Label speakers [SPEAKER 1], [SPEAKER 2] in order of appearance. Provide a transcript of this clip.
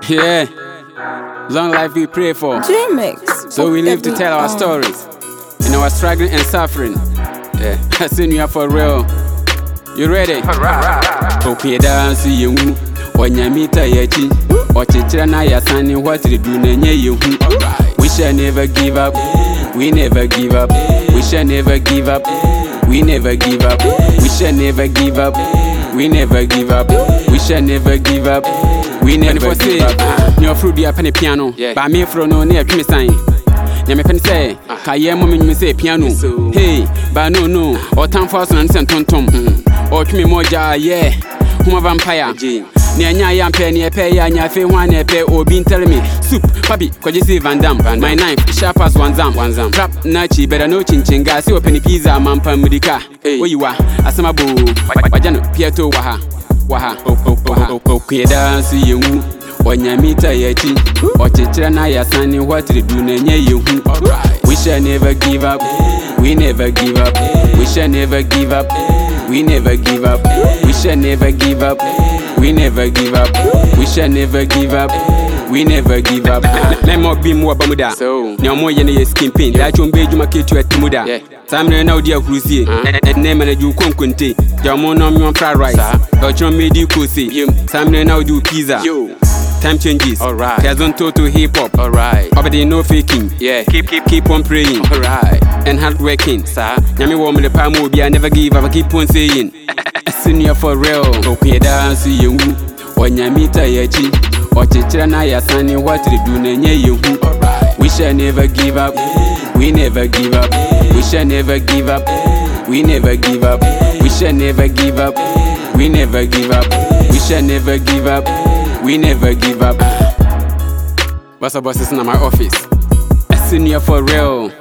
[SPEAKER 1] Yeah. Long life we pray for.
[SPEAKER 2] J-Mix.
[SPEAKER 1] So we live to tell our stories. In our struggling and suffering. Yeah. I seen you for real. You ready? Okay, dance you. Wanyamita yechi. Ochichira na yasani what to do nenye you. We shall never give up. We never give up. We shall never give up. We never give up. We shall never give up. We never give up. We shall never give up. We never give up. Your fruit be a penny piano. By me from no near Kimi sign. Yami pen say, Kayemo me say piano. Hey, but no. Or time for us and send tom. Or Kimi moja, yeah. Huma vampire. Nya yam penny a pay and ya fe one a pay or being telling me soup, papi, could you see Van Damme? My knife, sharp as one zam. Trap nachi, better no chinchinga, see a penny pizza, mampa medica. Where you are, Asama boo, Wajano, Pieto Waha, okay, dance you. Wanyamita yechi, Ochichira na yasani what to do nenye you. We shall never give up. We never give up. We shall never give up. We never give up. We shall never give up. We never give up. We shall never give up. We never give up. Let more be more bamuda. So, no more yene skin paint. That you be you market to a timuda. Time now dear cruise. And name and you conquente. Jamon on your fried rice. But you made you cozy. Time now do pizza. Time changes. Alright. There's on total hip hop. Alright. Already no faking. Yeah. Keep on praying. Alright. And hard working. Sir. Yami woman the palm will be I never give up. I keep on saying. Senior for real. Okay, dance you. Wanyamita yechi. Ochichira na yasani what to do nenye you. We shall never give up. We never give up. We shall never give up. We never give up. We shall never give up. We never give up. We shall never give up. We never give up. What's up, boss? This is not my office. A senior for real.